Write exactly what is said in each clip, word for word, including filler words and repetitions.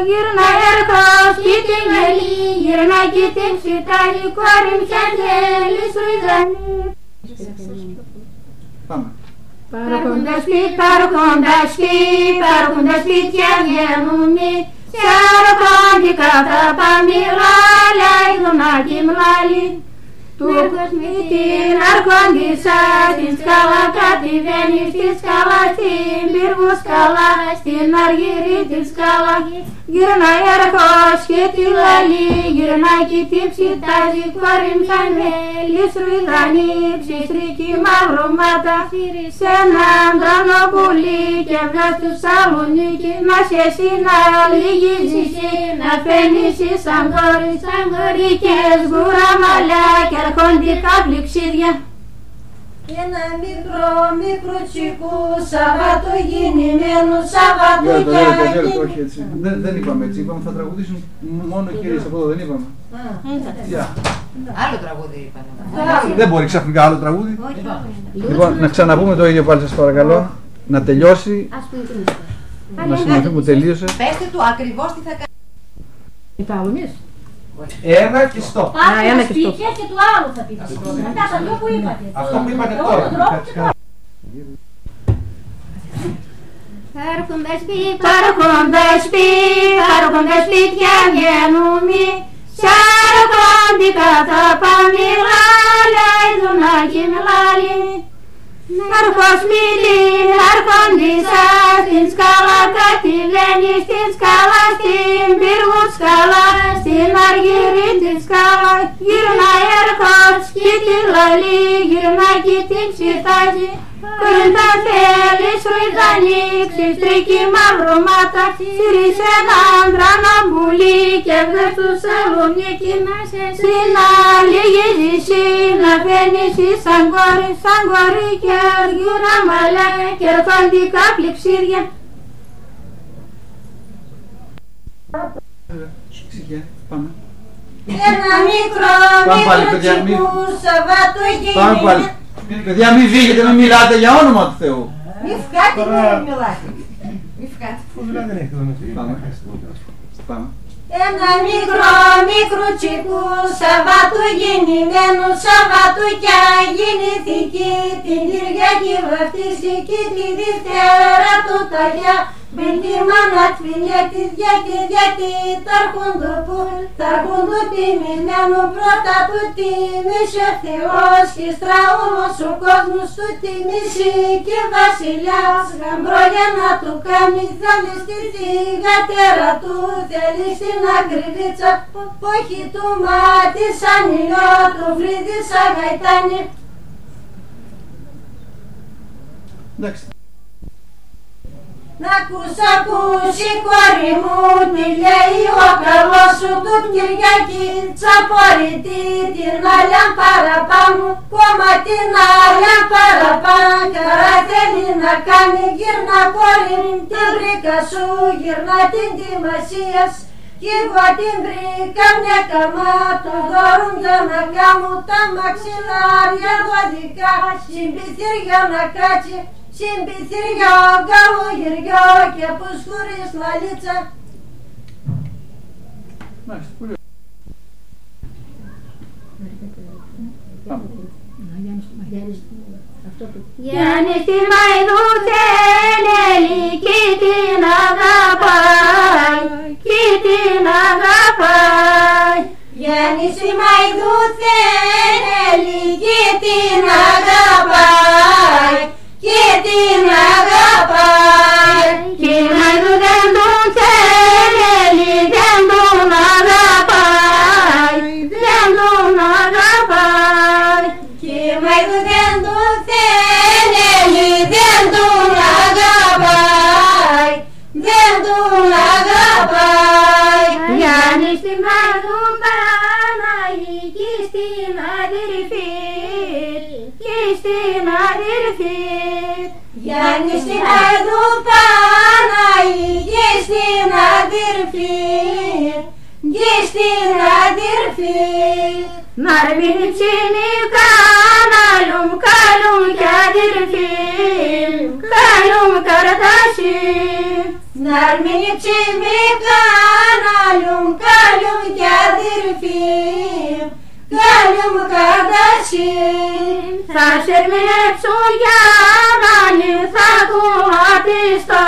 γύρνα έρχο σπίτι μελή, γύρνα κι την ψητάνη κόρη μ' αγγέλη σουηδανή. Πάμε. Παραχόντα σπίτι, παραχόντα σπίτι, παραχόντα σπίτια βγαίνουμε, σε αρχόντικα τα παμιλάλια, ειδονάκι μλάλι. Του την αρχόντισσα, στην σκάλα κατηβαίνει, στη σκάλα, στην πύργου σκάλα, στην αργυρή τη σκάλα. Γυρνάει αρχός και τη λαλή, γυρνάει κι τη ψητάζει, κόρη μ' αγγέλη σουηδανή, ψιστρική μαυρωμάτα, σε έναν τρανοπουλί και βγας του Σαλονίκη, να σε συναλληγήσεις, να φαίνεις σαν κόρη, σαν κορικές γουραμαλιά και αρχόντικα πληξίδια. Ένα μικρό μικρούτσικου Σαββατογεννημένο Σαββατογιάννη. Όχι έτσι, δεν, δεν είπαμε έτσι, είπαμε θα τραγουδήσουν μόνο οι κυρίες από εδώ, δεν είπαμε. Άλλο τραγούδι είπαμε. Δεν μπορεί ξαφνικά άλλο τραγούδι. Λοιπόν, να ξαναπούμε το ίδιο πάλι σας παρακαλώ, να τελειώσει, να σημειωθεί που τελείωσε. Πέστε του ακριβώς τι θα κάνει. Είπαμε εμείς. Ένα και στοπ. Ένα και στοπ. Και του άλλου θα πείτε. Αυτά τα δυο που είπατε. Αυτό που είπατε τώρα. Άρχοντα σπίτι, άρχοντα σπίτι, άρχοντα σπίτια βγαίνουμε, σε αρχόντικα τα παμιλάλια, ειδονάκι μλάλι. Αρχός μιλήν, αρχόντισσα, στην σκάλα κατηβαίνει, στην σκάλα, στην πύργου σκάλα, στην αργυρή τη σκάλα. Γυρνάει αρχός και τη λαλή, γυρνάει κι την ψητάζει, κόρη τα θέλει σουηδανή, ξυστρική μαυρωμάτα, στήρισε έναν τραναμπουλί και βγες του Σαλονίκη, να σε συναλληγήσεις, να φαίνεις σαν κόρη, σαν κόρη και γουραμαλιά και αρχόντικα πληξίδια. Πάμε. Ένα μικρό μικρούτσικου Σαββατογεννημένο. Πάμε πάλι. Παιδιά μην φύγετε, μην μιλάτε για όνομα του Θεού. Μη φκάτε, μην μιλάτε. Μη φκάτε. Πάμε. Πάμε. Ένα μικρό μικρούτσικου Σαββατογεννημένο Σαββατοκιά γεννηθήκε, την Κυριακή βαφτίστηκε, τη Δευτέρα του Ταγιά. Μπεν τη μάνα τφινιέτη, γιατί, γιατί τ' αρχόντοπου, τ' αρχόντοτιμημένο πρώτα του τίμησε ο Θεός και ύστερα όλος ο κόσμος του τίμησε και βασιλιάς. Γαμπρό για να του κάνει θέλει στη θυγατέρα του, θέλει στην ακριλίτσα, όχι του μάτι σαν ήλιο, το βρύδι σαν γαϊτάνι. Εντάξει. Να ακούς, ακούσει κόρη μου, τι λέει ο καλός σου του Κυριακή. Τσαπορητή την άλλα παραπάνω, κόμμα την άλλα παραπάνω. Καρά θέλει να κάνει, γυρνά κόρη την βρήκα σου, γυρνά την τιμασίας. Κι εγώ την βρήκα μια καμά, του δώρουν για να κάνω τα μαξιλάρια δωδικά. Συμπιθύρια να κάτσει, συμπιθύρια καλογυριό και πουσκούρις λαλίτσα. Μάλιστα, πολύ ωραία. Γιάννη στη Μαϊδουτένελη κι την αγαπάει, κι την αγαπάει. Γιάννη στη Μαϊδουτένελη κι την αγαπάει, κι την αγαπάει. Κι η Μαϊδού δεν τον θέλει, δεν τον αγαπάει, δεν τον αγαπάει. Κι η Μαϊδού δεν τον θέλει, δεν τον αγαπάει, δεν τον αγαπάει. Γιάννη στην Μαϊδού Παναγή κι στην αδερφή, κι στην αδερφή. Γιάννη στην Μαϊδού Παναγή κι στην αδερφή, κι στην αδερφή. Μαρμίνι ψήνει κανάλουμ, καλούμ κι αδερφή, καλούμ καρτάσι. Ναρμίνη ψήμη κανάλιουμ, κάλιουμ και αδερφή, κάλιουμ καρτασίν. Θα σερμινέψω για μάνι, θα κομματιστώ,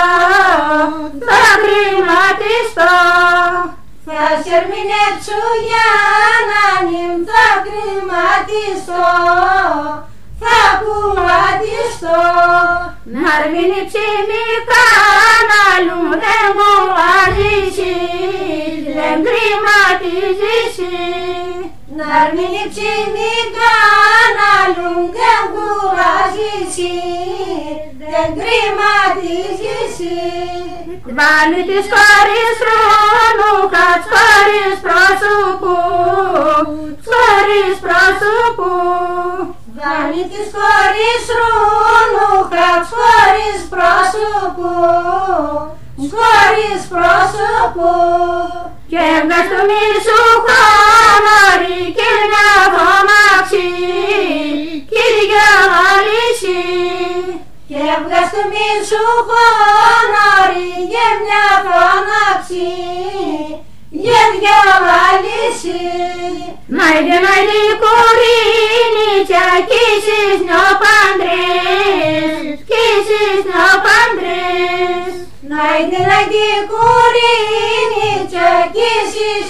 θα κρυματιστώ. Θα σερμινέψω για νάνιμ, θα κρυματιστώ, θα κομματιστώ. Ναρμίνη ψήμη κανάλιουμ, δεν κομματίσεις, δεν κρυματίζεις. Ναρμίνη ψήμη κανάλιουμ, δεν κουράζεις, δεν κρυματίζεις. Βάλει τις χωρίς χρόνου, χατς χωρίς πρόσωπου, χωρίς πρόσωπου. Βάλει τις χωρίς χρόνου, χατς χωρίς πρόσωπου, χωρίς πρόσωπου. Και βγες το μίσου χαμάρι και μια φωνάξη, Κύριε Αλύση. Και βγες το μίσου χαμάρι και μια φωνάξη, για δυο Αλύση. Νάιντε νάιντε κορίνι και ακίσεις νιωπάντρες, κίσεις νιωπάντρες. Νάιντε νάιντε κορίνι και ακίσεις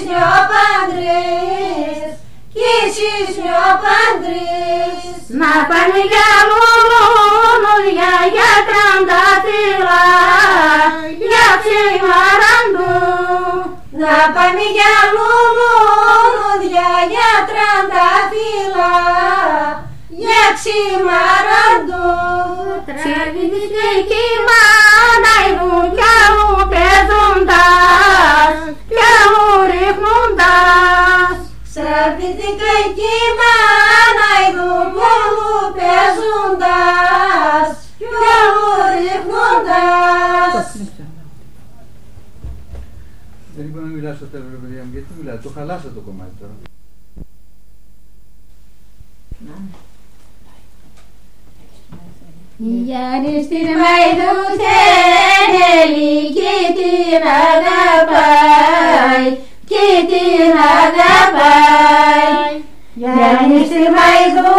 νιωπάντρες, κίσεις νιωπάντρες. Να πάνε για λουλούδια, για τραντάφυλλα, για ξημαραντού. Να πάμε για λουλούδια, για τραντάφυλλα, για ξημαραντού. Τραβήθηκε κι η μάνα ειδούν κι αλλού παίζοντας, κι αλλού ρίχνοντας. Στραβήθηκε κι η μάνα ειδούν κι αλλού παίζοντας, κι αλλού ρίχνοντας. Δεν είπα να μιλάς στο τέλος, ρε παιδιά μου, γιατί μιλάτε, το χαλάσατε το κομμάτι τώρα. Γιάννη στην Μαϊδού θέλει και την αγαπάει, και την αγαπάει. Γιάννη στη Μαϊδού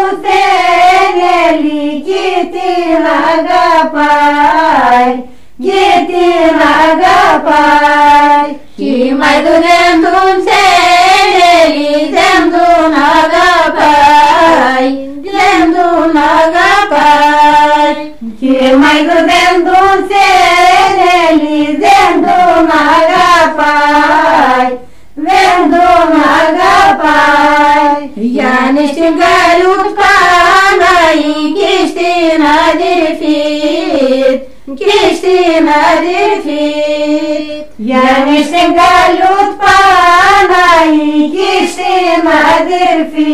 θέλει και την αγαπάει, και την αγαπάει. Κι η Μαϊδού δεν τον θέλει, δεν τον αγαπάει, δεν τον αγαπάει. Κι η Μαϊδού δεν τον θέλει, δεν τον αγαπάει, δεν τον αγαπάει. Γιάννη στην καλούτ Παναή και στην αδερφή, και στην αδερφή. Γιάννη στην καλούτ Παναή και στην αδερφή,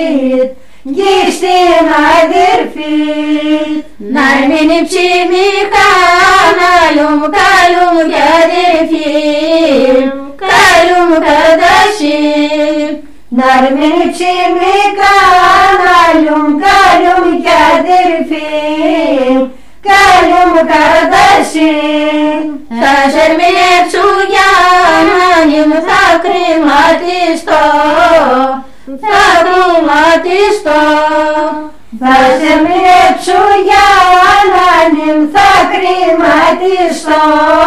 και στην αδερφή. Να μείνει ψήμη κανάλουμ, καλούμ και αδερφή, καλούμ καρτασί. Να μείνει ψήμη κανάλουμ, καλούμ και αδερφή, καλούμ καρτασί. Θα σερμινέψου για μάνιμ, θα κρυματιστώ, θα κρυματιστώ. Θα σερμινέψου για ανάνιμ, θα κρυματιστώ,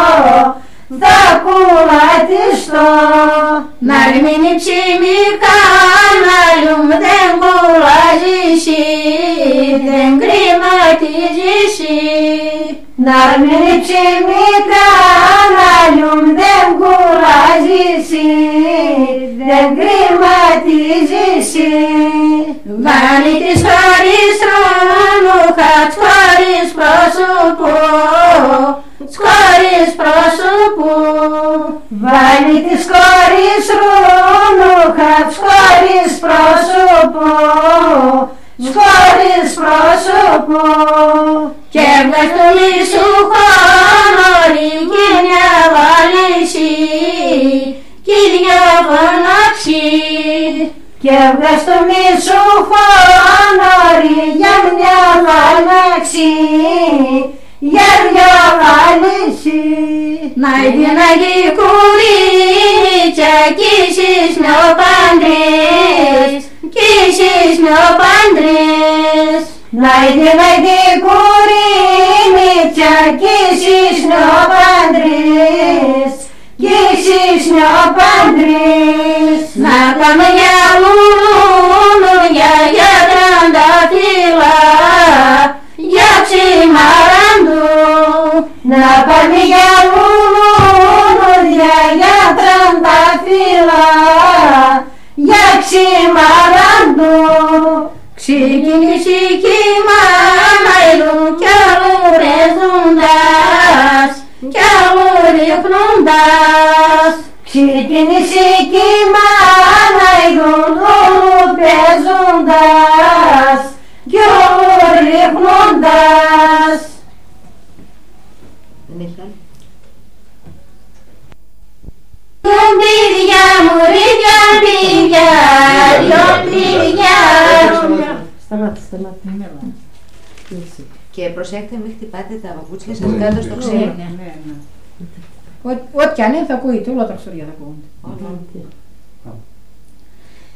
θα κομματιστώ. Να μείνει ψήμη κανάλουμ, δεν κουράζεις, δεν κρυματίζεις. Να μείνει ψήμη κανάλουμ, δεν κουράζεις, δεν κρυματίζεις. Βάλει τις χωρίς χρόνου, χατς χωρίς πρόσωπο, χωρίς πρόσωπο. Βάλει τις χωρίς χρόνου, χατς χωρίς πρόσωπο, χωρίς πρόσωπο. Και βγες το μίσου χαμάρι και μια βαλίση, κι δυο φωνάξι. Και βγες το μίσου χαμάρι για μια βαλίση, για δυο βαλίση. Νάιντι νάιντι κορίτσια κι εσείς νεοπάντρες, κι εσείς νεοπάντρες. Νάιντι νάιντι κορίτσια κι εσείς νεοπάντρες, κι εσείς νεοπάντρες. Να πάμε για λουλούδια, για τρανταφύλλα, για ξημαράντου. Να πάμε για λουλούδια, για τρανταφύλλα, για ξημαράντου. Ξεκίνησε η κύμα να ειδούν κι αλλού ρεζούντας, κι αλλού ρίχνοντας. Ξεκίνησε η κύμα να ειδούν όλου παίζοντας, κι όλου ρίχνοντας. Δεν έχει άλλο. Λιοντίδια μου ρε λιοντίδια, λιοντίδια. Σταμάτη, σταμάτη. Και προσέχτε μην χτυπάτε τα παπούτσια σας κάτω στο ξύλο. Ό,τι αν είναι θα ακούει, όλα τα ξωριά θα ακούγονται.